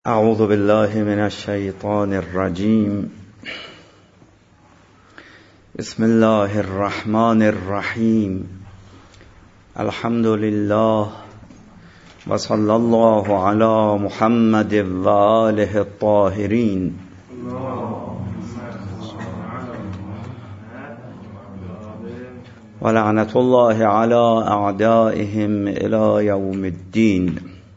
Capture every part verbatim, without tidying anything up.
اعوذ بالله من الشیطان الرجیم. بسم الله الرحمن الرحیم. الحمد لله و صلی الله علی محمد و آله الطاهرین. و لعنت الله علی اعدائهم الی یوم الدین.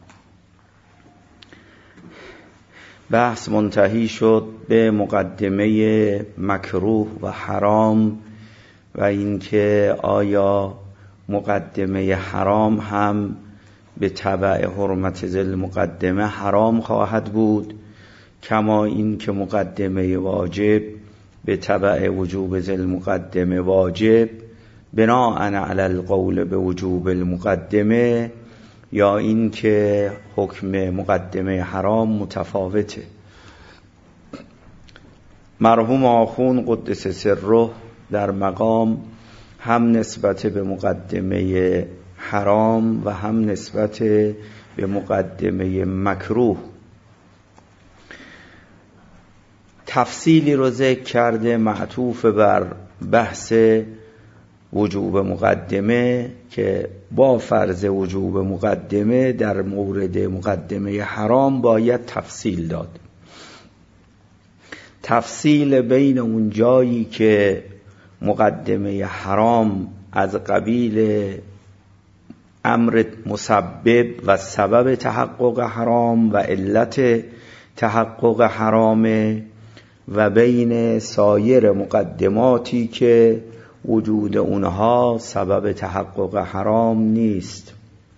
بحث منتهی شد به مقدمه مکروه و حرام و اینکه آیا مقدمه حرام هم به تبع حرمت ذی مقدمه حرام خواهد بود، کما اینکه مقدمه واجب به تبع وجوب ذی مقدمه واجب بناء علی القول به وجوب المقدمه، یا این که حکم مقدمه حرام متفاوته. مرحوم آخوند قدس سره در مقام هم نسبت به مقدمه حرام و هم نسبت به مقدمه مکروه تفصیلی رو ذکر کرده، معطوف بر بحث وجوب مقدمه، که با فرض وجوب مقدمه در مورد مقدمه حرام باید تفصیل داد. تفصیل بین اون جایی که مقدمه حرام از قبیل امر مسبب و سبب تحقق حرام و علت تحقق حرامه، و بین سایر مقدماتی که وجود اونها سبب تحقق حرام نیست.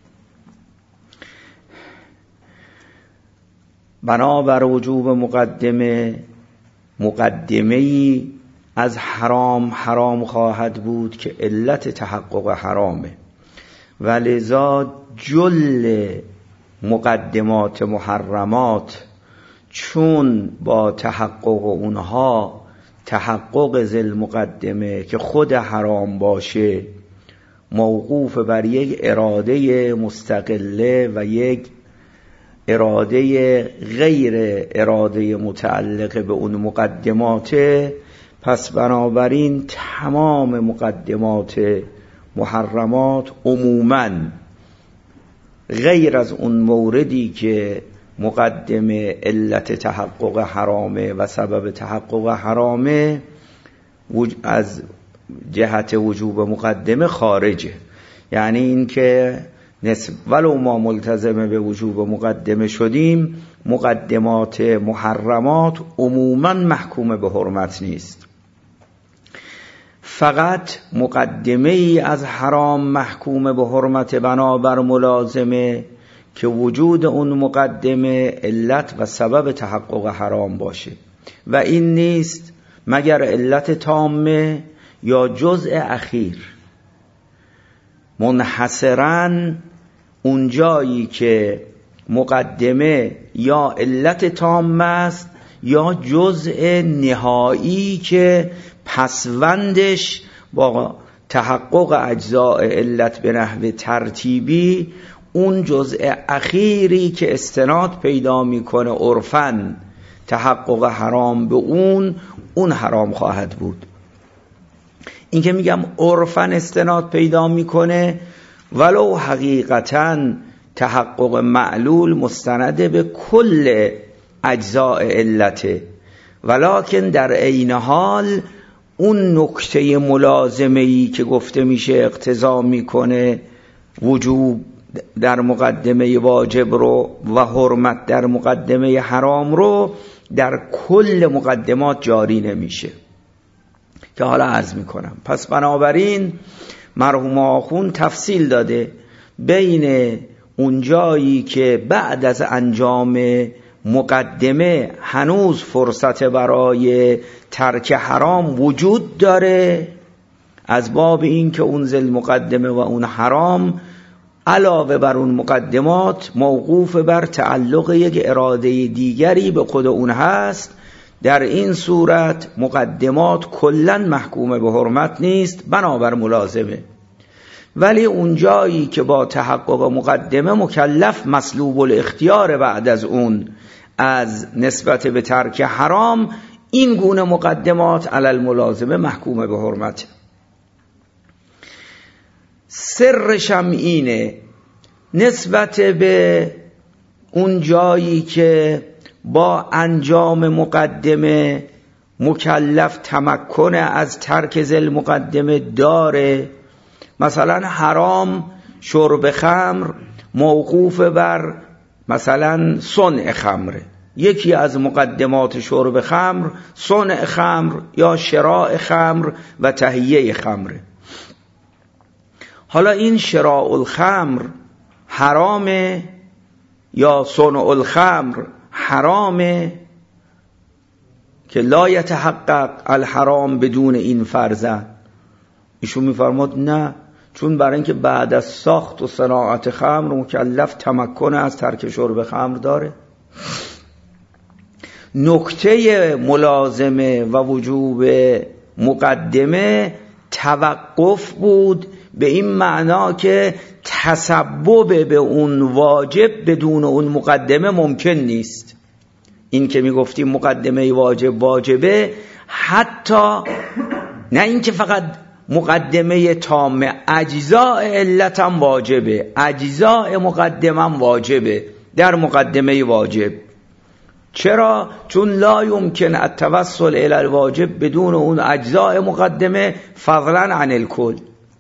بنابر وجوب مقدمه، مقدمه‌ای از حرام حرام خواهد بود که علت تحقق حرامه، و لذا جل مقدمات محرمات چون با تحقق اونها تحقق ذی المقدمه که خود حرام باشه موقوف بر یک اراده مستقله و یک اراده غیر اراده متعلق به اون مقدماته، پس بنابراین تمام مقدمات محرمات عموماً غیر از اون موردی که مقدمه علت تحقق حرامه و سبب تحقق حرامه از جهت وجوب مقدمه خارجه. یعنی این که ولو ما ملتزم به وجوب مقدمه شدیم، مقدمات محرمات عموماً محکوم به حرمت نیست. فقط مقدمه ای از حرام محکوم به حرمت بنابر ملازمه که وجود اون مقدمه علت و سبب تحقق حرام باشه، و این نیست مگر علت تامه یا جزء اخیر. منحصراً اون جایی که مقدمه یا علت تامه است یا جزء نهایی که پسوندش با تحقق اجزاء علت به نحو ترتیبی، اون جزء اخیری که استناد پیدا میکنه عرفاً تحقق حرام به اون اون حرام خواهد بود. این که میگم عرفاً استناد پیدا میکنه، ولو حقیقتاً تحقق معلول مستنده به کل اجزاء علته، ولکن در عین حال اون نکته ملازمه‌ای که گفته میشه اقتضا میکنه وجوب در مقدمه واجب رو و حرمت در مقدمه حرام رو در کل مقدمات جاری نمیشه، که حالا عرض میکنم. پس بنابراین مرحوم آخوند تفصیل داده بین اون جایی که بعد از انجام مقدمه هنوز فرصت برای ترک حرام وجود داره، از باب این که اون ذی مقدمه و اون حرام علاوه بر اون مقدمات موقوف بر تعلق یک اراده دیگری به خود اون هست. در این صورت مقدمات کلاً محکوم به حرمت نیست بنابر ملازمه، ولی اون جایی که با تحقق مقدمه مکلف مسلوب الاختیار بعد از اون از نسبت به ترک حرام، این گونه مقدمات علی الملازمه محکومه به حرمت. سرش هم اینه نسبت به اون جایی که با انجام مقدمه مکلف تمکن از ترک ذل مقدمه داره. مثلا حرام شرب خمر موقوف بر مثلا صنع خمره، یکی از مقدمات شرب خمر صنع خمر یا شراء خمر و تهیه خمره. حالا این شراء الخمر حرامه یا صنع الخمر حرامه که لا یتحقق الحرام بدون این فرض؟ ایشون میفرماد نه، چون برای اینکه بعد از ساخت و صناعت خمر مکلف تمکن از ترک شرب خمر داره. نکته ملازمه و وجوب مقدمه توقف بود به این معنا که تسبب به اون واجب بدون اون مقدمه ممکن نیست. این که میگفتیم مقدمه واجب واجبه، حتی نه اینکه فقط مقدمه تامه، اجزاء علتم واجبه، اجزاء مقدمم واجبه در مقدمه واجب. چرا؟ چون لا یمکن التوسل الی الواجب بدون اون اجزاء مقدمه فضلا عن الکل.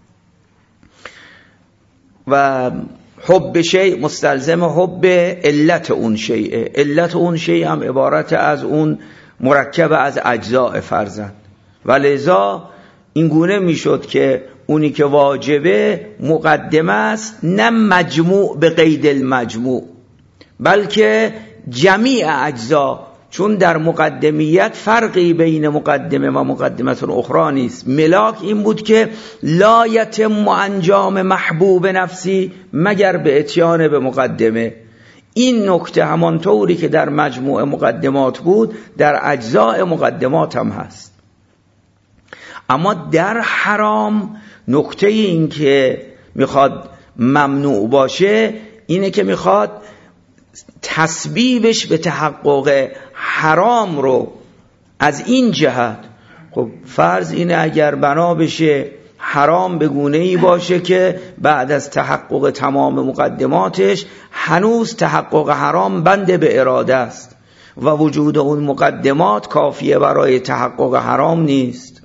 و حب شیء مستلزم حب علت اون شیء، علت اون شیء هم عبارت از اون مرکب از اجزاء فرزند. و لذا این گونه میشد که اونی که واجبه مقدمه است، نه مجموع به قید المجموع، بلکه جمیع اجزا، چون در مقدمیت فرقی بین مقدمه و مقدمت اخرى نیست. ملاک این بود که لا یتم انجام محبوب نفسی مگر به اتیان به مقدمه. این نکته همانطوری که در مجموع مقدمات بود در اجزاء مقدمات هم هست. اما در حرام نکته این که میخواد ممنوع باشه اینه که میخواد تسبیبش به تحقق حرام رو از این جهت. خب فرض اینه اگر بنا بشه حرام به گونه‌ای باشه که بعد از تحقق تمام مقدماتش هنوز تحقق حرام بنده به اراده است و وجود اون مقدمات کافیه برای تحقق حرام نیست.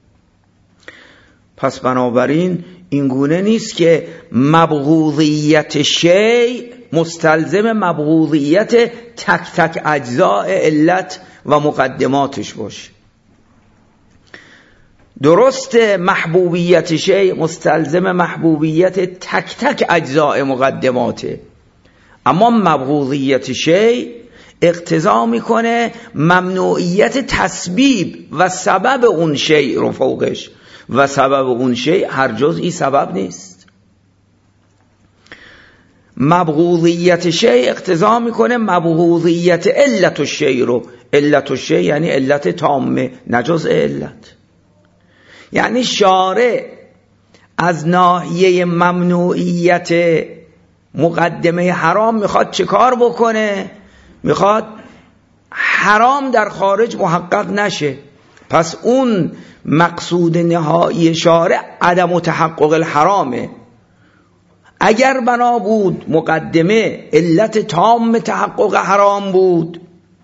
پس بنابراین این گونه نیست که مبغوضیت شیء مستلزم مبغوضیت تک تک اجزاء علت و مقدماتش باشه. درست محبوبیت شیء مستلزم محبوبیت تک تک اجزاء مقدماته، اما مبغوضیت شیء اقتضا میکنه ممنوعیت تسبیب و سبب اون شیء رو فوقش، و سبب اون شیء هر جزئی سبب نیست. مبغوضیت شیء اقتضا میکنه مبغوضیت علت الشیء رو. علت الشیء یعنی علت تامه نه جزء علت. یعنی شارع از ناحیه ممنوعیت مقدمه حرام میخواد چه کار بکنه؟ میخواد حرام در خارج محقق نشه. پس اون مقصود نهایی شارع عدم تحقق الحرامه. اگر بنا بود مقدمه علت تام تحقق حرام بود،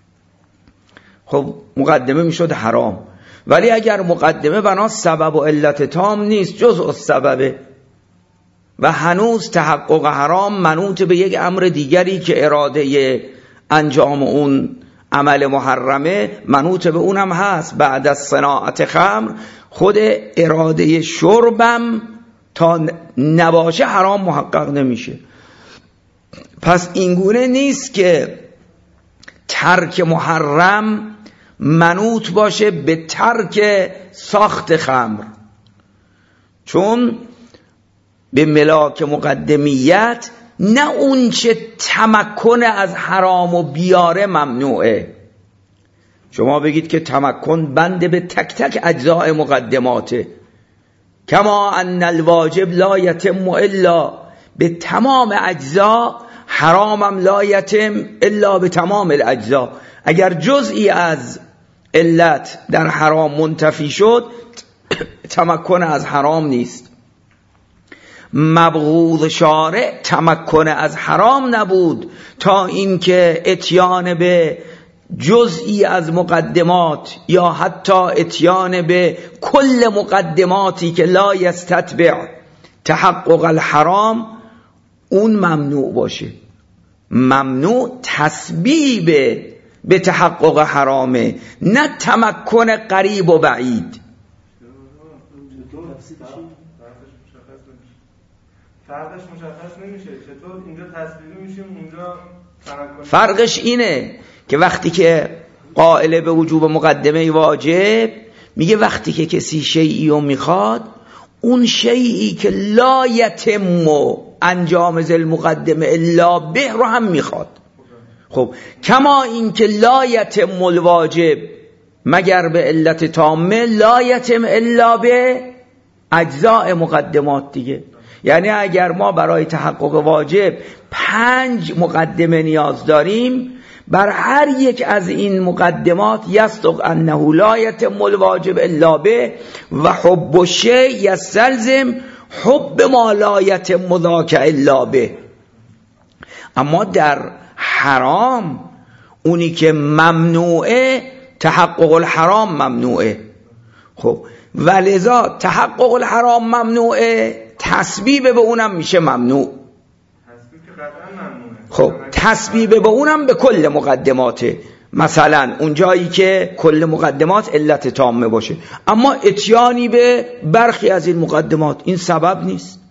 خب مقدمه میشد حرام. ولی اگر مقدمه بنا سبب و علت تام نیست، جزء السببه و هنوز تحقق حرام منوط به یک امر دیگری که اراده انجام اون عمل محرمه منوط به اونم هست. بعد از صناعت خمر خود اراده شربم تا نباشه حرام محقق نمیشه. پس اینگونه نیست که ترک محرم منوط باشه به ترک ساخت خمر، چون به ملاک مقدمیت نه اون چه تمکن از حرام و بیاره ممنوعه. شما بگید که تمکن بنده به تک تک اجزاء مقدماته، کما ان الواجب لا یتم الا به تمام اجزا. حرامم لا یتم الا به تمام الاجزا. اگر جزئی از علت در حرام منتفی شد تمکن از حرام نیست. مبغوض شارع تمکن از حرام نبود تا اینکه اتیان به جزئی از مقدمات یا حتی اتیان به کل مقدماتی که لا یستتبع تحقق الحرام اون ممنوع باشه. ممنوع تسبیب به تحقق حرامه، نه تمکن قریب و بعید. فرقش مشخص نمیشه. چطور اینجا تسبیبی میشیم اونجا تمکن؟ فرقش اینه که وقتی که قائل به وجوب مقدمه واجب میگه وقتی که کسی شیئی رو میخواد، اون شیئی که لا یتم انجام ذل مقدمه الا به رو هم میخواد. خب کما این که لا یتم الواجب مگر به علت تامه لا یتم الا به اجزاء مقدمات دیگه. یعنی اگر ما برای تحقق واجب پنج مقدمه نیاز داریم، بر هر یک از این مقدمات یصدق انه لا یتم الواجب الا به و حب الشیء یستلزم حب ما لا یتم ذاک الا به. اما در حرام اونی که ممنوعه تحقق الحرام ممنوعه. خب ولذا تحقق الحرام ممنوعه، تسبیب به اونم میشه ممنوع. خب تسبیب به اونم به کل مقدماته. مثلا اون جایی که کل مقدمات علت تامه باشه، اما اتیانی به برخی از این مقدمات این سبب نیست.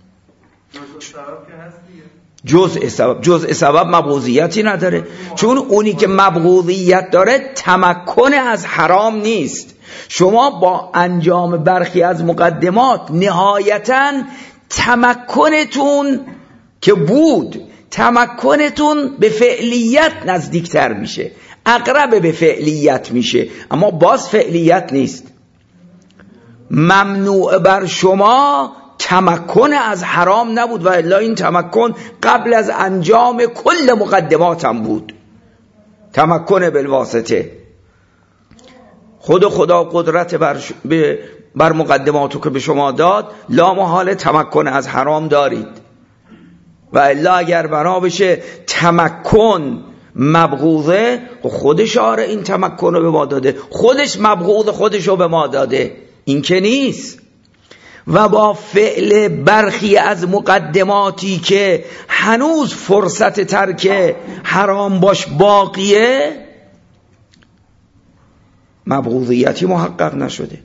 جزء سبب جزء سبب مبغوضیتی نداره، چون اونی که مبغوضیت داره تمکن از حرام نیست. شما با انجام برخی از مقدمات نهایتاً تمکنتون که بود، تمکنتون به فعلیت نزدیکتر میشه، اقرب به فعلیت میشه، اما باز فعلیت نیست. ممنوع بر شما تمکن از حرام نبود و الا این تمکن قبل از انجام کل مقدمات هم بود. تمکن بالواسطه. خود خدا قدرت بر, ش... بر مقدماتو که به شما داد، لا محال تمکن از حرام دارید. و الا اگر بنا بشه تمکن مبغوضه، خود شارع این تمکن رو به ما داده، خودش مبغوض خودش رو به ما داده، این که نیست. و با فعل برخی از مقدماتی که هنوز فرصت ترک حرام باش باقیه، مبغوضیتی محقق نشده.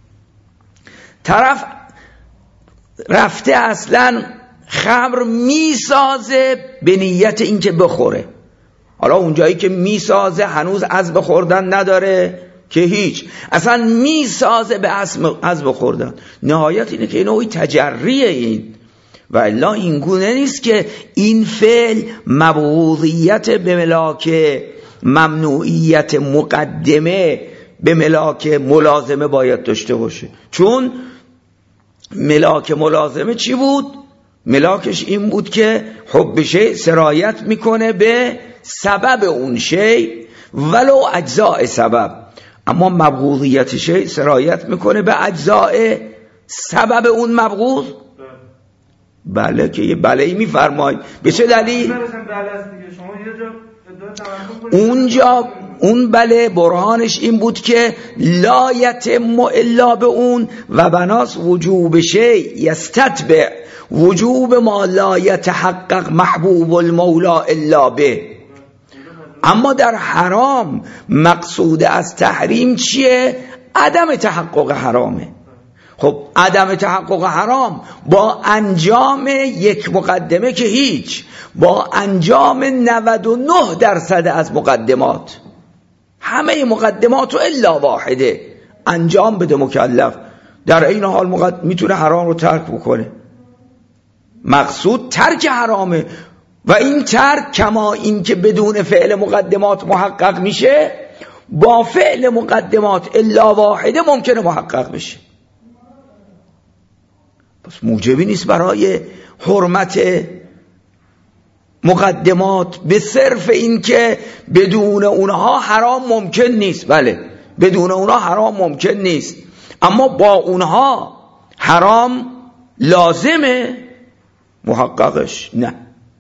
طرف رفته اصلا خمر میسازه به نیت اینکه بخوره. حالا اونجایی که میسازه هنوز از بخوردن نداره که هیچ، اصلا میسازه به از بخوردن. نهایت اینه که نوعی تجریه این. و الا این گونه نیست که این فعل مبغوضیت به ملاک ممنوعیت مقدمه به ملاک ملازمه باید داشته باشه. چون ملاک ملازمه چی بود؟ ملاکش این بود که حب شیء سرایت میکنه به سبب اون شیء ولو اجزاء سبب، اما مبغوضیت شیء سرایت میکنه به اجزاء سبب اون مبغوض. بله که یه بله‌ای میفرمایید. به چه دلیل؟ اونجا اون بله برهانش این بود که لا یتم الا به اون و بناس وجوب شیء یستتبع وجوب ما لا یتحقق محبوب المولا الا به. اما در حرام مقصود از تحریم چیه؟ عدم تحقق حرامه. خب عدم تحقق حرام با انجام یک مقدمه که هیچ، با انجام نود و نه درصد از مقدمات، همه مقدمات رو الا واحده انجام بده مکلف، در این حال مقد... میتونه حرام رو ترک بکنه. مقصود ترک حرامه و این ترک کما این که بدون فعل مقدمات محقق میشه، با فعل مقدمات الا واحده ممکنه محقق بشه. پس موجبی نیست برای حرمت مقدمات به صرف این که بدون اونها حرام ممکن نیست. بله بدون اونها حرام ممکن نیست، اما با اونها حرام لازمه؟ محققش نه.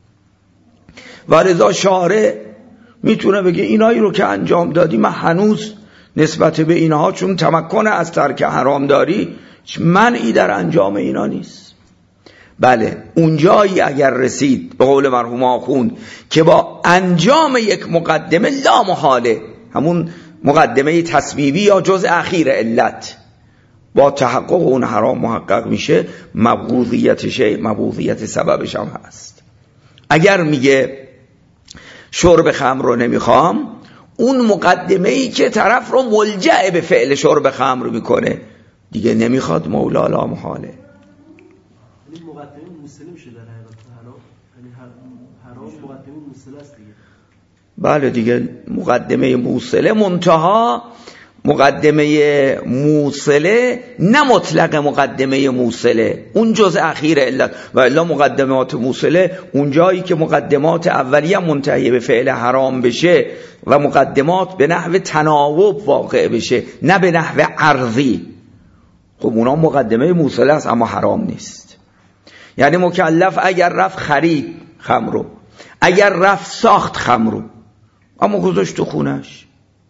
ولذا شارع میتونه بگه اینایی رو که انجام دادی من هنوز نسبت به اینها چون تمکن از ترک حرام داری منعی در انجام اینا نیست. بله اونجایی اگر رسید به قول مرحوم آخوند که با انجام یک مقدمه لا محاله، همون مقدمه تصویبی یا جزء اخیر علت، با تحقق اون حرام محقق میشه، مبغوضیتشه، مبغوضیت سببش هم هست. اگر میگه شرب خمر رو نمیخوام، اون مقدمه ای که طرف رو ملجأ به فعل شرب خمر میکنه دیگه نمیخواد، مولا لا محاله. این مقدمه موصله میشه در حقیقت حرام، یعنی حرام مقدمه موصله است دیگه. بله دیگه مقدمه موصله، منتها مقدمه موصله نه مطلق مقدمه موصله، اون جزء اخیر علت. و الا مقدمات موصله اون جایی که مقدمات اولیه منتهی به فعل حرام بشه و مقدمات به نحو تناوب واقع بشه نه به نحو عرضی، خب اونا مقدمه موصله است اما حرام نیست. یعنی مکلف اگر رفت خرید خمرو، اگر رفت ساخت خمرو اما گذاشت تو خونش،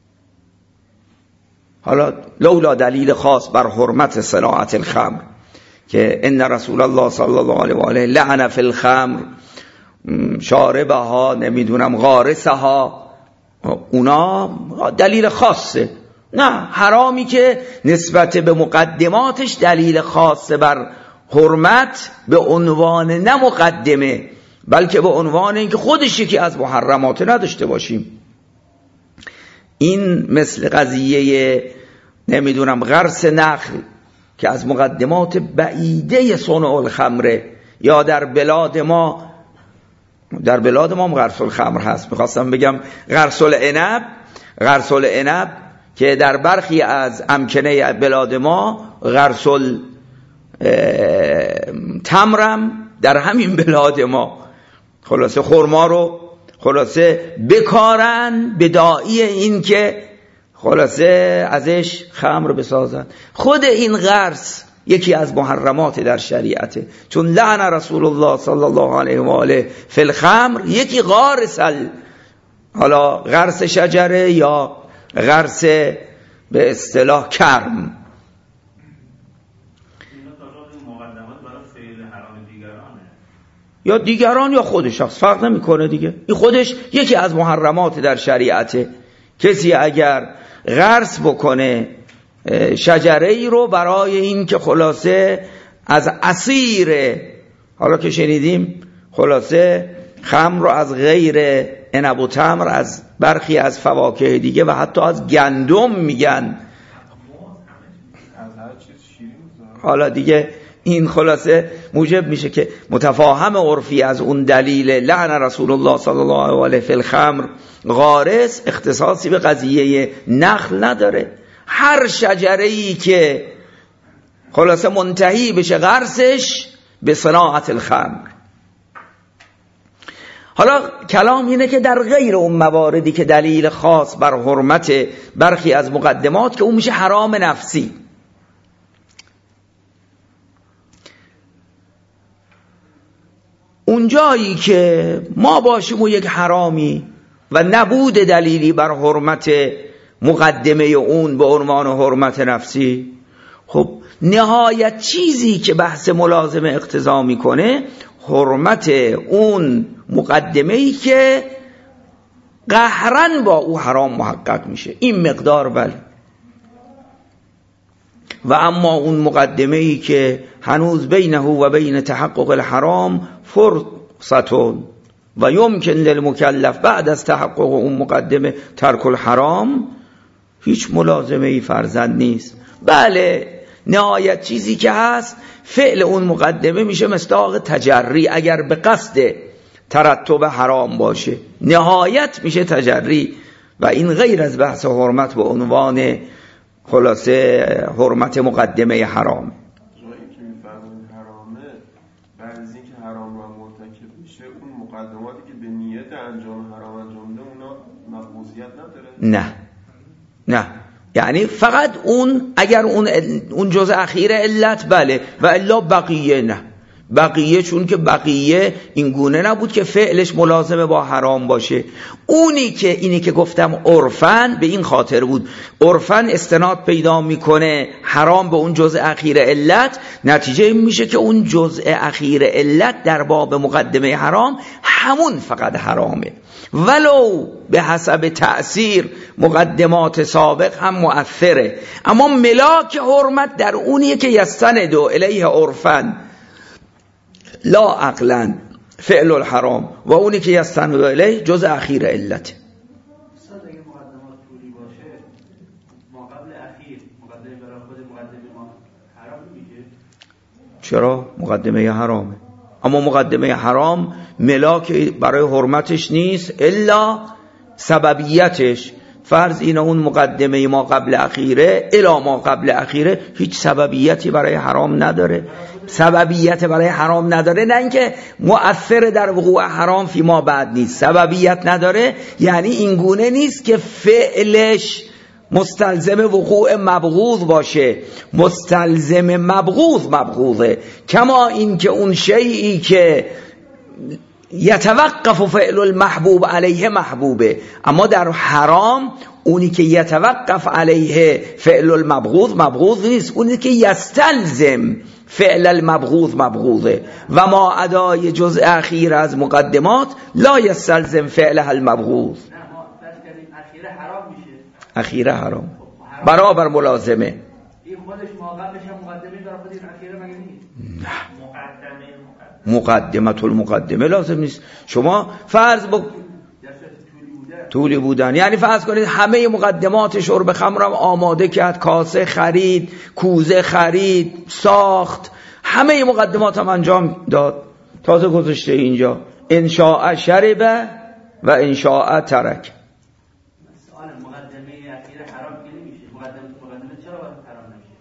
حالا لولا دلیل خاص بر حرمت صناعت الخمر که ان رسول الله صلی الله علیه و آله لعن فی الخمر شاربها نمیدونم غارسها، اونا دلیل خاصه. نه حرامی که نسبت به مقدماتش دلیل خاصه بر حرمت به عنوان نه مقدمه بلکه به عنوان اینکه خودش یکی از محرمات نداشته باشیم. این مثل قضیه نمیدونم غرس نخل که از مقدمات بعیده صنع الخمره، یا در بلاد ما در بلاد ما غرس الخمر هست، میخواستم بگم غرس العنب، غرس العنب که در برخی از امکنه بلاد ما غرس التمرم در همین بلاد ما، خلاصه خرما رو خلاصه بکارن به داعی این که خلاصه ازش خمر بسازن. خود این غرس یکی از محرمات در شریعته، چون لعن رسول الله صلی الله علیه و آله فی الخمر، یکی غارس ال... حالا غرس شجره یا غرس به اصطلاح کرم. یا دیگران یا خود شخص فرق نمیکنه دیگه، این خودش یکی از محرمات در شریعته. کسی اگر غرس بکنه شجره ای رو برای این که خلاصه از عصیر، حالا که شنیدیم خلاصه خمر رو از غیر عنب و تمر، از برخی از فواکه دیگه و حتی از گندم میگن، حالا دیگه این خلاصه موجب میشه که متفاهم عرفی از اون دلیل لعن رسول الله صلی الله علیه فی الخمر غارس اختصاصی به قضیه نخل نداره. هر شجره‌ای که خلاصه منتهی بشه غرسش به صناعت الخمر. حالا کلام اینه که در غیر اون مواردی که دلیل خاص بر حرمت برخی از مقدمات که اون میشه حرام نفسی، اونجایی که ما باشیم و یک حرامی و نبود دلیلی بر حرمت مقدمه اون به عنوان حرمت نفسی، خب نهایت چیزی که بحث ملازمه اقتضا میکنه حرمت اون مقدمه‌ای که قهرن با او حرام محقق میشه، این مقدار بله. و اما اون مقدمه‌ای که هنوز بینه و بین تحقق الحرام فرصتون و یمکن للمکلف بعد از تحقق اون مقدمه ترک الحرام، هیچ ملازمه‌ای فرضاً نیست. بله نهایت چیزی که هست فعل اون مقدمه میشه مصداق تجری، اگر به قصد ترتب حرام باشه نهایت میشه تجری، و این غیر از بحث حرمت به عنوان خلاصه حرمت مقدمه حرام. جایی که میفرمایید حرامه، بعد از اینکه حرام رو مرتکب میشه اون مقدماتی که نه نه، یعنی فقط اون اگر اون اون جزء اخیر علت بله، و الا بقیه نه. بقیه چون که بقیه این گونه نبود که فعلش ملازمه با حرام باشه. اونی که اینی که گفتم عرفن به این خاطر بود، عرفن استناد پیدا میکنه حرام به اون جزء اخیر علت، نتیجه این میشه که اون جزء اخیر علت در باب مقدمه حرام همون فقط حرامه، ولو به حسب تأثیر مقدمات سابق هم مؤثره، اما ملاک حرمت در اونیه که یستند الیه عرفن لا عقلا فعل الحرام، و اونی که یستند الیه جز اخیر علت. استاد اگه مقدمات طولی باشه ما قبل اخیر مقدمه برای خود مقدمه ما حرام میشه؟ چرا؟ مقدمه حرامه، اما مقدمه حرام ملاک برای حرمتش نیست الا سببیتش. فرض اینه اون مقدمه ما قبل اخیره الا ما قبل اخیره هیچ سببیتی برای حرام نداره، سببیت برای حرام نداره، نه اینکه مؤثر در وقوع حرام فی ما بعد نیست، سببیت نداره یعنی این گونه نیست که فعلش مستلزم وقوع مبغوض باشه، مستلزم مبغوض مبغوضه، کما این که اون شیئی که یتوقف فعل المحبوب علیه محبوبه، اما در حرام اونی که یتوقف علیه فعل المبغوض مبغوض نیست، اونی که یستلزم فعل المبغوض مبغوضه، و ما ادای جزء اخیر از مقدمات لا یستلزم فعل المبغوض. اخیره حرام میشه، اخیره حرام برابر ملازمه. این خودش ما قبلش هم مقدمه داره، خود این اخیره مگه نیست؟ نه، مقدمه المقدمه لازم نیست. شما فرض با طولی بودن، یعنی فرض کنید همه مقدمات شرب خمرم آماده کرد، کاسه خرید، کوزه خرید، ساخت، همه مقدمات هم انجام داد، تازه گذاشته اینجا انشاء شربه و انشاء ترک. سوال مقدمه اخیر حرام که نمیشه، مقدمه مقدمه چرا باید حرام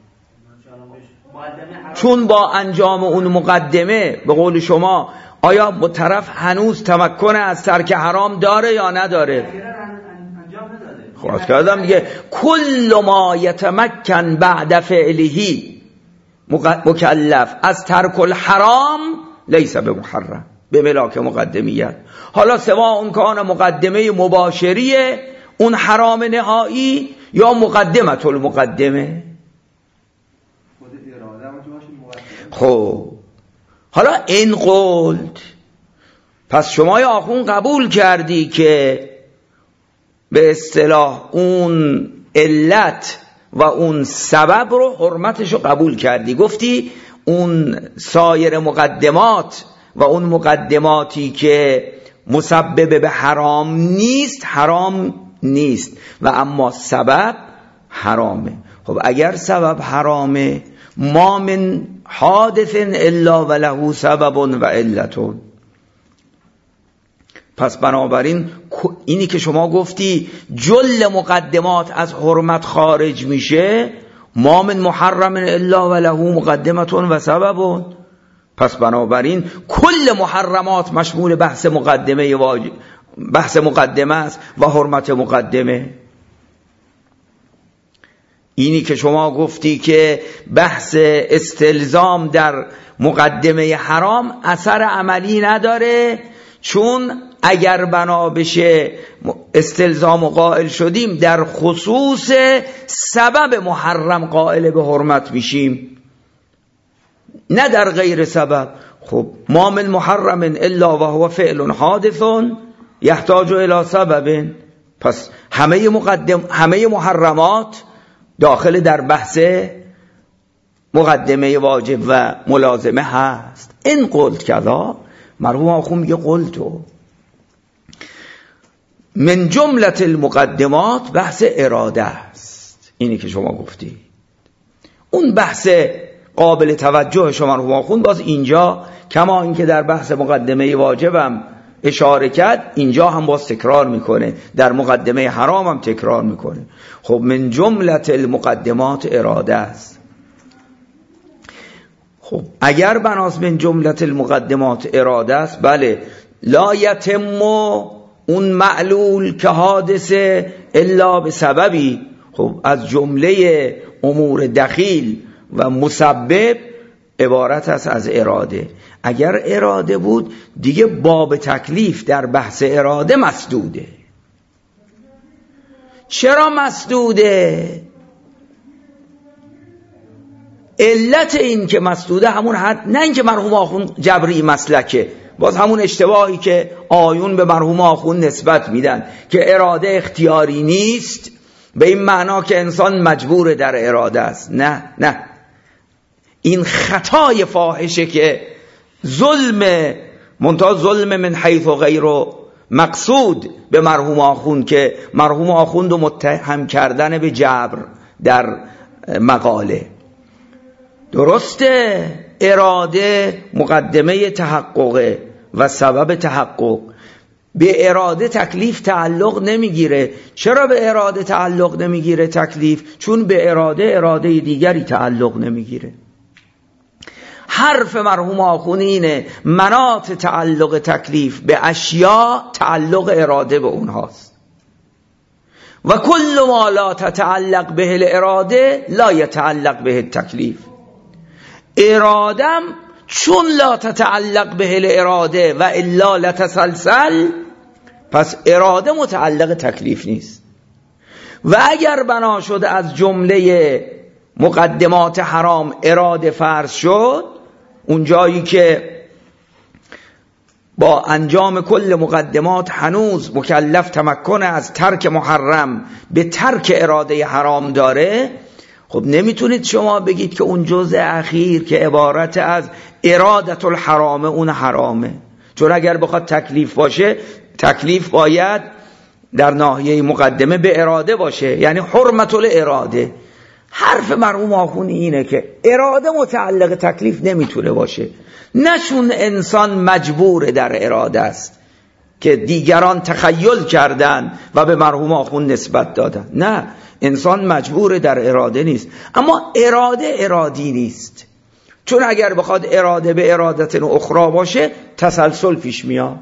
نمیشه؟ چون با انجام اون مقدمه به قول شما آیا طرف هنوز تمکن از ترک حرام داره یا نداره؟ خواهد کردم دیگه، کل ما یتمکن بعد فعلهی مکلف از ترک الحرام لیس به محرم به ملاک مقدمیت. حالا سوا اون کان مقدمه مباشریه اون حرام نهایی یا مقدمت المقدمه. خب حالا این قلت، پس شما یا آخون قبول کردی که به اصطلاح اون علت و اون سبب رو حرمتش رو قبول کردی، گفتی اون سایر مقدمات و اون مقدماتی که مسبب به حرام نیست حرام نیست و اما سبب حرامه. خب اگر سبب حرامه ما من حادث الا وله سبب و علتون، پس بنابراین اینی که شما گفتی جل مقدمات از حرمت خارج میشه، ما من محرم الا وله مقدمتون و سببون، پس بنابراین کل محرمات مشمول بحث مقدمه واجب بحث مقدمه است و حرمت مقدمه. اینی که شما گفتی که بحث استلزام در مقدمه حرام اثر عملی نداره، چون اگر بنا بشه استلزام و قائل شدیم در خصوص سبب محرم قائل به حرمت میشیم، نه در غیر سبب. خب ما من محرم الا و هو فعل حادث یحتاج الى سبب، پس همه مقدم همه محرمات داخل در بحث مقدمه واجب و ملازمه هست. این قلت کذا مرحوم آخون میگه قلتو من جملت المقدمات بحث اراده است. اینی که شما گفتی اون بحث قابل توجه شما مرحوم آخون باز اینجا کما اینکه در بحث مقدمه واجبم اشاره کرد اینجا هم باز تکرار میکنه، در مقدمه حرام هم تکرار میکنه. خب من جملت المقدمات اراده است. خب اگر بناس من جملت المقدمات اراده است، بله لا یتم اون معلول که حادثه الا به سببی، خب از جمله امور دخیل و مسبب عبارت است از اراده. اگر اراده بود دیگه باب تکلیف در بحث اراده مسدوده. چرا مسدوده؟ علت این که مسدوده همون حد، نه اینکه مرحوم آخوند جبری مسلکه، باز همون اشتباهی که آیون به مرحوم آخوند نسبت میدن که اراده اختیاری نیست به این معنا که انسان مجبور در اراده است. نه نه، این خطای فاحشه که ظلم منتها ظلم من حیث غیر مقصود به مرحوم آخوند، که مرحوم آخوند رو متهم کردن به جبر در مقاله. درسته اراده مقدمه تحققه و سبب تحقق، به اراده تکلیف تعلق نمیگیره. چرا به اراده تعلق نمیگیره تکلیف؟ چون به اراده اراده دیگری تعلق نمیگیره. حرف مرحوم آخوند اینه مناط تعلق تکلیف به اشیاء تعلق اراده به اونهاست. و کل ما لا تتعلق به الاراده لا یتعلق به التکلیف. ارادم چون لا تتعلق به الاراده و الا لتسلسل، پس اراده متعلق تکلیف نیست. و اگر بنا شد از جمله مقدمات حرام اراده فرض شد، اون جایی که با انجام کل مقدمات هنوز مکلف تمکن از ترک محرم به ترک اراده حرام داره، خب نمیتونید شما بگید که اون جزء اخیر که عبارت از ارادت الحرامه اون حرامه. چون اگر بخواد تکلیف باشه، تکلیف باید در ناحیه مقدمه به اراده باشه، یعنی حرمت الاراده. حرف مرحوم آخوند اینه که اراده متعلق تکلیف نمیتونه باشه، نشون انسان مجبور در اراده است که دیگران تخیل کردن و به مرحوم آخوند نسبت دادن. نه، انسان مجبور در اراده نیست، اما اراده ارادی نیست. چون اگر بخواد اراده به ارادت اخرى باشه تسلسل پیش میاد.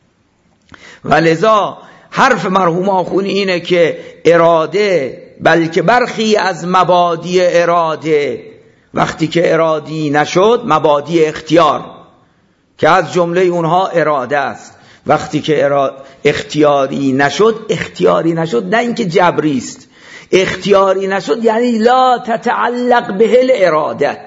ولذا حرف مرحوم آخوند اینه که اراده بلکه برخی از مبادی اراده وقتی که ارادی نشد، مبادی اختیار که از جمله اونها اراده است، وقتی که اختیاری نشد، اختیاری نشد نه اینکه جبری است، اختیاری نشد یعنی لا تتعلق به الاراده.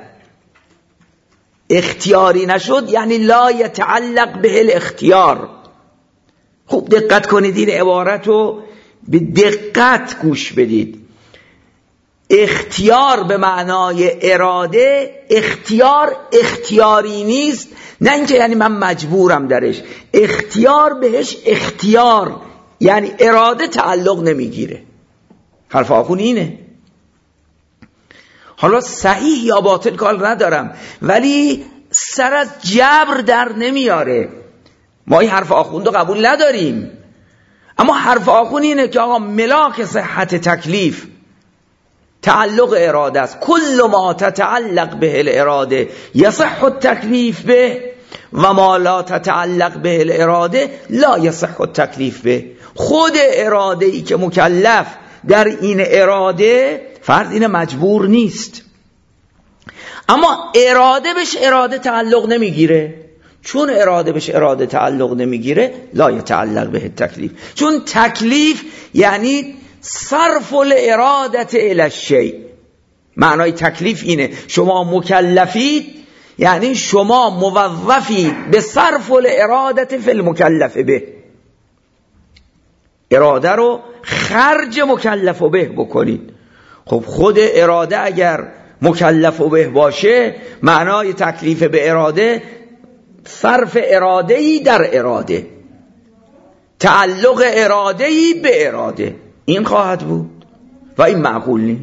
اختیاری نشد یعنی لا یتعلق به الاختیار. خوب دقت کنید، این عبارت رو به دقت گوش بدید. اختیار به معنای اراده، اختیار اختیاری نیست، نه اینکه یعنی من مجبورم درش، اختیار بهش اختیار یعنی اراده تعلق نمیگیره. حرف آخوند اینه. حالا صحیح یا باطل کار ندارم، ولی سر از جبر در نمیاره. ما این حرف آخوند رو قبول نداریم، اما حرف آخوند اینه که آقا ملاک صحت تکلیف تعلق اراده است. کل ما تتعلق به الاراده یصح التکلیف به و ما لا تتعلق به الاراده لا یصح التکلیف به. خود اراده ای که مکلف در این اراده فرض اینه مجبور نیست، اما اراده بهش اراده تعلق نمیگیره. چون اراده بهش اراده تعلق نمیگیره لا یتعلق به التکلیف. چون تکلیف یعنی صرف الارادت الی الشیء. معنای تکلیف اینه شما مکلفید، یعنی شما موظفید به صرف الارادت فی المکلف به. اراده رو خرج مکلف به بکنید. خب خود اراده اگر مکلف به باشه، معنای تکلیف به اراده صرف اراده‌ای در اراده، تعلق اراده‌ای به اراده، این خواهد بود و این معقول نیست.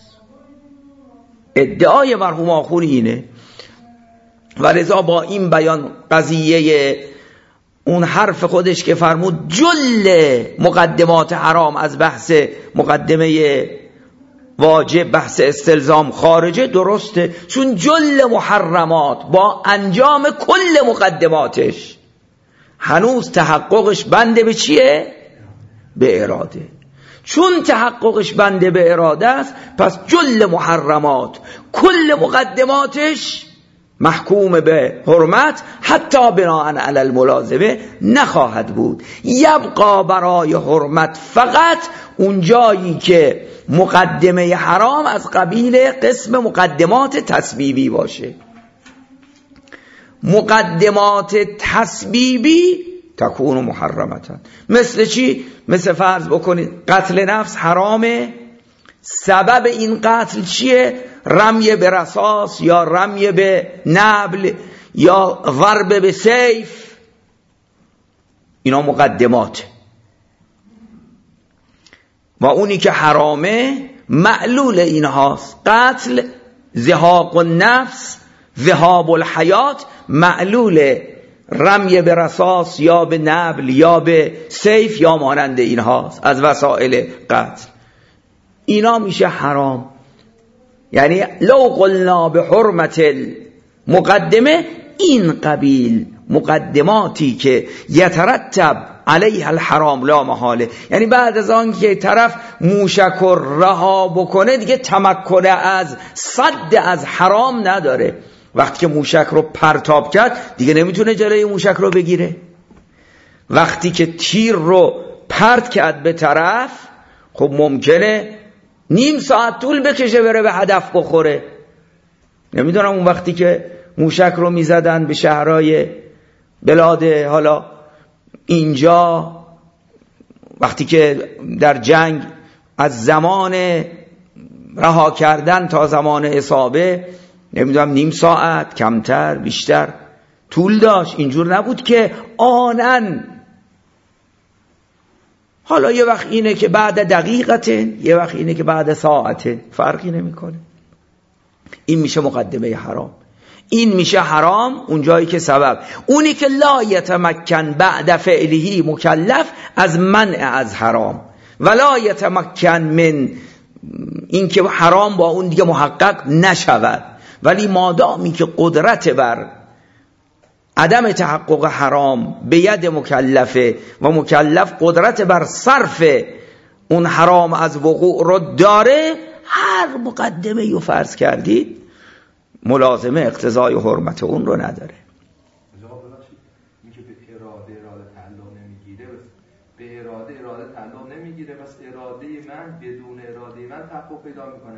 ادعای مرحوم آخوند اینه. و لذا با این بیان قضیه اون حرف خودش که فرمود جل مقدمات حرام از بحث مقدمه واجب، بحث استلزام خارجه، درسته. چون جل محرمات با انجام کل مقدماتش هنوز تحققش بنده به چیه؟ به اراده. چون تحققش بنده به اراده است، پس جل محرمات کل مقدماتش محکوم به حرمت حتی بناء علی الملازمه نخواهد بود. یبقا برای حرمت فقط اون جایی که مقدمه حرام از قبیل قسم مقدمات تسبیبی باشه. مقدمات تسبیبی تکون محرمتا. مثل چی؟ مثل فرض بکنید قتل نفس حرامه، سبب این قتل چیه؟ رمی به رصاص یا رمی به نبل یا ضرب به سیف. اینا مقدمات. و اونی که حرامه معلول اینهاست. قتل، زهاق النفس، ذهاب الحیات، معلول رمی به رصاص یا به نبل یا به سیف یا مانند اینهاست از وسایل قتل. اینا میشه حرام. یعنی لو قلنا به حرمت المقدمه، این قبیل مقدماتی که یترتب علیه الحرام لا محاله، یعنی بعد از آن که طرف موشک رو رها بکنه دیگه تمکن از صد از حرام نداره. وقتی که موشک رو پرتاب کرد دیگه نمیتونه جلوی موشک رو بگیره. وقتی که تیر رو پرت کرد به طرف، خب ممکنه نیم ساعت طول بکشه بره به هدف بخوره. نمیدونم اون وقتی که موشک رو میزدن به شهرهای بلاد حالا اینجا، وقتی که در جنگ از زمان رها کردن تا زمان اصابه نمیدونم نیم ساعت، کمتر بیشتر طول داشت. اینجور نبود که آنن. حالا یه وقت اینه که بعد دقیقته، یه وقت اینه که بعد ساعته، فرقی نمیکنه. این میشه مقدمه حرام. این میشه حرام اون جایی که سبب، اونی که لا یتمکن بعد فعله مکلف از منع از حرام، ولا یتمکن من این که حرام با اون دیگه محقق نشود. ولی مادامی که قدرت بر عدم تحقق حرام به ید مکلفه و مکلف قدرت بر صرف اون حرام از وقوع رو داره، هر مقدمه رو فرض کردید ملازمه اقتضای حرمت اون رو نداره. این که به اراده اراده تعلق نمیگیره، به اراده اراده تعلق نمیگیره، بس اراده من بدون اراده من تحقق پیدا میکنه.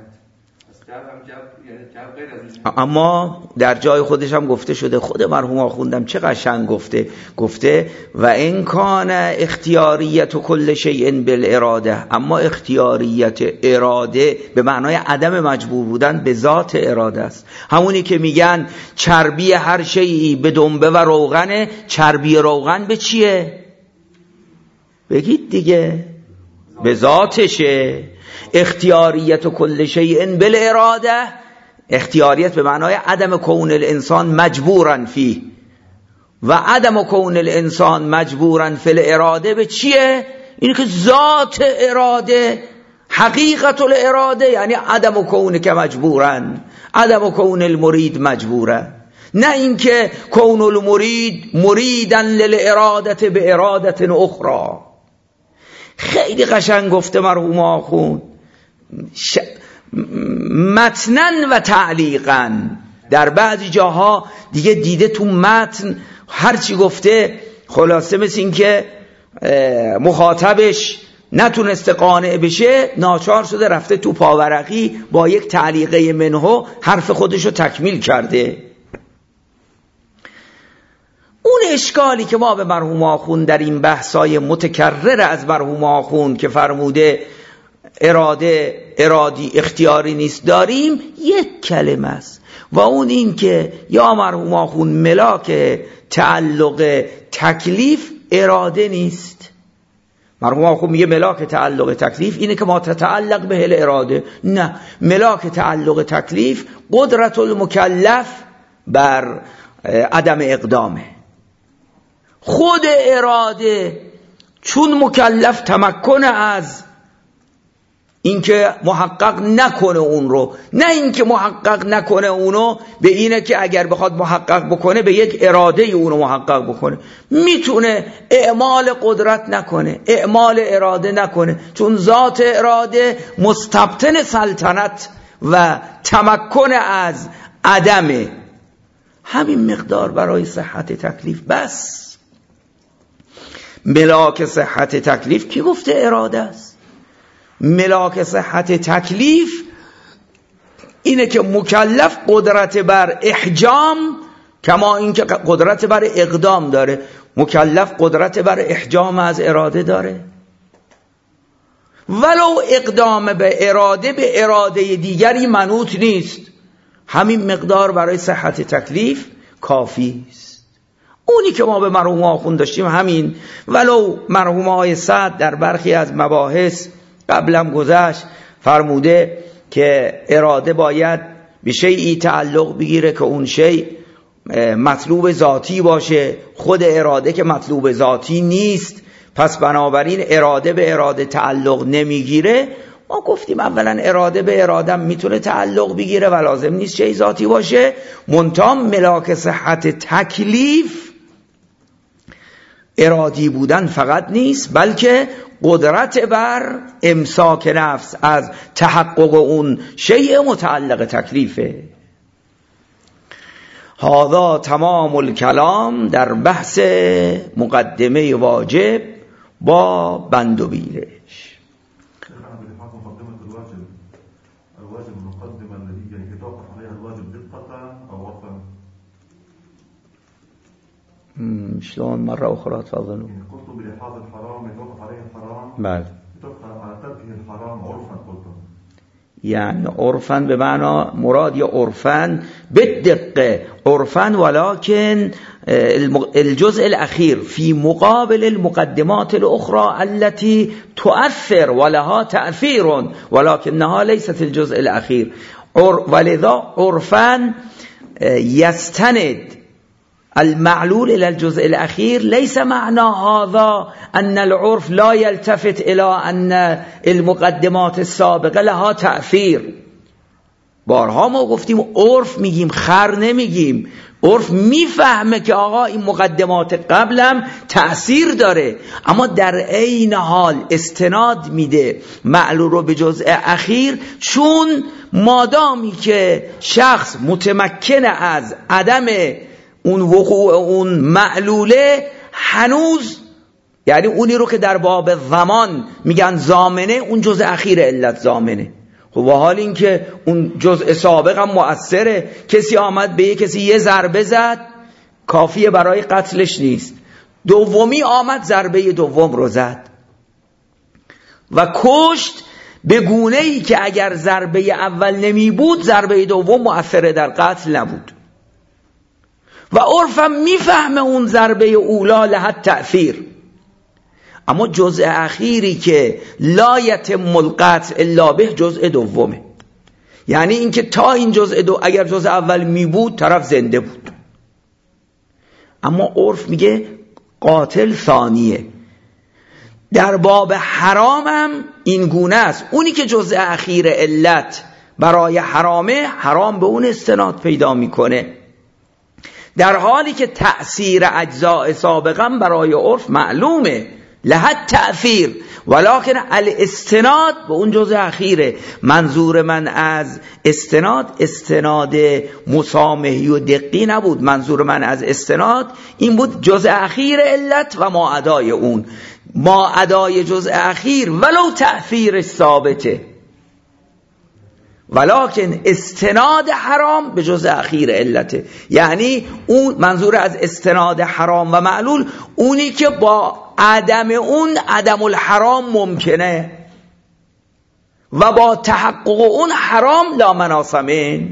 اما در جای خودش هم گفته شده، خود مرحوم آخوندم چه قشنگ گفته، گفته و این کان اختیاریت و کل شیء بالاراده، اما اختیاریت اراده به معنای عدم مجبور بودن به ذات اراده است. همونی که میگن چربی هر شیئی به دنبه و روغنه، چربی روغن به چیه؟ بگید دیگه، به ذاتشه. اختیاریت و کل شیء بالاراده، اختیاریت به معنای عدم کون الانسان مجبورن فی، و عدم کون الانسان مجبورن فی الاراده به چیه؟ این که ذات اراده، حقیقت الاراده، یعنی عدم کون که مجبورن، عدم کون المرید مجبورن، نه اینکه کون المرید مریدن للارادت به ارادت اخرى. خیلی قشنگ گفته مرحوم آخوند، ش... متنن و تعلیقا. در بعضی جاها دیگه دیده تو متن هرچی گفته خلاصه مثل این که مخاطبش نتونسته قانع بشه، ناچار شده رفته تو پاورقی با یک تعلیقه منهو حرف خودشو تکمیل کرده. اون اشکالی که ما به مرحوم آخوند در این بحثای متکرر از مرحوم آخوند که فرموده اراده ارادی اختیاری نیست داریم، یک کلمه است، و اون این که یا مرحوم آخوند ملاک تعلق تکلیف اراده نیست. مرحوم آخوند میگه ملاک تعلق تکلیف اینه که ما تتعلق به الاراده، نه، ملاک تعلق تکلیف قدرت المکلف بر عدم اقدامه. خود اراده چون مکلف تمکن از اینکه محقق نکنه اون رو، نه اینکه محقق نکنه اونو به اینه که اگر بخواد محقق بکنه به یک اراده اونو محقق بکنه. میتونه اعمال قدرت نکنه، اعمال اراده نکنه، چون ذات اراده مستبطن سلطنت و تمکن از عدمه. همین مقدار برای صحت تکلیف بس. ملاک صحت تکلیف کی گفته اراده است؟ ملاک صحت تکلیف اینه که مکلف قدرت بر احجام، کما اینکه قدرت بر اقدام داره، مکلف قدرت بر احجام از اراده داره. ولو اقدام به اراده به اراده دیگری منوط نیست، همین مقدار برای صحت تکلیف کافی است. اونی که ما به مرحوم آخوند داشتیم همین، ولو مرحوم آقای سعد در برخی از مباحث قبلم گذشت فرموده که اراده باید به شیئی تعلق بگیره که اون شیء مطلوب ذاتی باشه، خود اراده که مطلوب ذاتی نیست، پس بنابراین اراده به اراده تعلق نمیگیره. ما گفتیم اولا اراده به اراده میتونه تعلق بگیره و لازم نیست شیء ذاتی باشه. منتها ملاک صحت تکلیف ارادی بودن فقط نیست، بلکه قدرت بر امساک نفس از تحقق اون شیء متعلق تکلیفه. هذا تمام الکلام در بحث مقدمه واجب با بند و بیرش. شلون مرة أخرى تفضلوا؟ قلت بلحاظ الحرام يتوقف عليه الحرام. بله. يتوقف على تركه الحرام عرفا قلت. يعني عرفا بمعنى مراد يا عرفا بالدقة عرفا، ولكن الجزء الأخير في مقابل المقدمات الأخرى التي تؤثر ولها تأثير ولكنها ليست الجزء الأخير. ولذا عرفا يستند المعلول إلى الجزء الأخير. ليس معنى هذا أن العرف لا يلتفت إلى أن المقدمات السابقة لها تأثير. بارها ما گفتیم عرف میگیم، خر نمیگیم. عرف میفهمه که آقا این مقدمات قبلم تأثیر داره، اما در عین حال استناد میده معلول رو به جزء اخیر، چون مادامی که شخص متمکن از عدم اون وقوع اون معلوله، هنوز یعنی اونی رو که در باب زمان میگن زامنه، اون جزء اخیر علت زامنه. خب و حال این که اون جزء سابق هم مؤثره، کسی آمد به یه کسی یه ضربه زد کافیه برای قتلش نیست، دومی آمد ضربه دوم رو زد و کشت به گونه‌ای که اگر ضربه اول نمی بود ضربه دوم مؤثره در قتل نبود. و عرفم میفهمه اون ضربه اولا لحد تأثیر، اما جزء اخیری که لا یتم القطع الا به جزء دومه. یعنی اینکه تا این جزء دو اگر جزء اول می بود طرف زنده بود، اما عرف میگه قاتل ثانیه. در باب حرامم این گونه است، اونی که جزء اخیر علت برای حرامه، حرام به اون استناد پیدا میکنه، در حالی که تأثیر اجزاء سابقا برای عرف معلومه لحد تأثیر، ولکن الاستناد به اون جزء اخیره. منظور من از استناد استناد مسامحی و دقی نبود، منظور من از استناد این بود جزء اخیر علت و ما ادای اون، ما ادای جزء اخیر ولو تأثیر ثابته، ولکن استناد حرام به جزء اخیر علته. یعنی اون منظور از استناد حرام و معلول اونی که با عدم اون عدم الحرام ممکنه و با تحقق اون حرام لا مناص منه.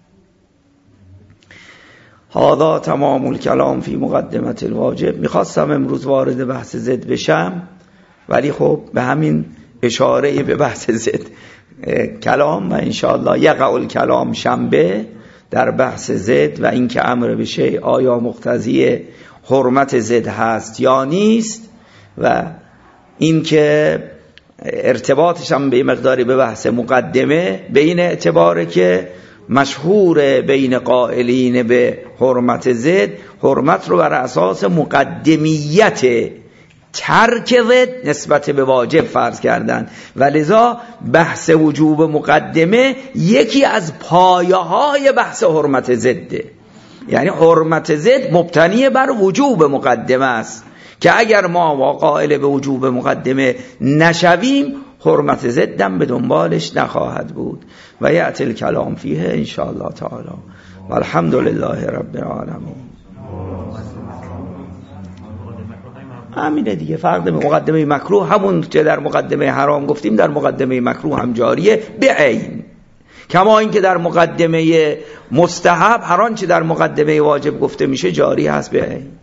هذا تمام الکلام فی مقدمه الواجب. میخواستم امروز وارد بحث زد بشم، ولی خب به همین اشاره به بحث زد کلام و انشاءالله یقع الکلام شنبه در بحث زد و اینکه امر به شیء آیا مقتضی حرمت زد هست یا نیست، و اینکه ارتباطش هم به مقداری به بحث مقدمه، به این اعتباره که مشهور بین قائلین به حرمت ضد، حرمت رو بر اساس مقدمیت ترک ضد نسبت به واجب فرض کردن و لذا بحث وجوب مقدمه یکی از پایه های بحث حرمت ضده. یعنی حرمت ضد مبتنی بر وجوب مقدمه است که اگر ما قائل به وجوب مقدمه نشویم حرمت ضدم به دنبالش نخواهد بود و یأتی الکلام فیه ان شاء الله تعالی و الحمد لله رب العالمین. همینه دیگه، فرق مقدمه مکروه همون که در مقدمه حرام گفتیم در مقدمه مکروه هم جاریه به عین، کما این که در مقدمه مستحب هر آنچه در مقدمه واجب گفته میشه جاری هست به عین.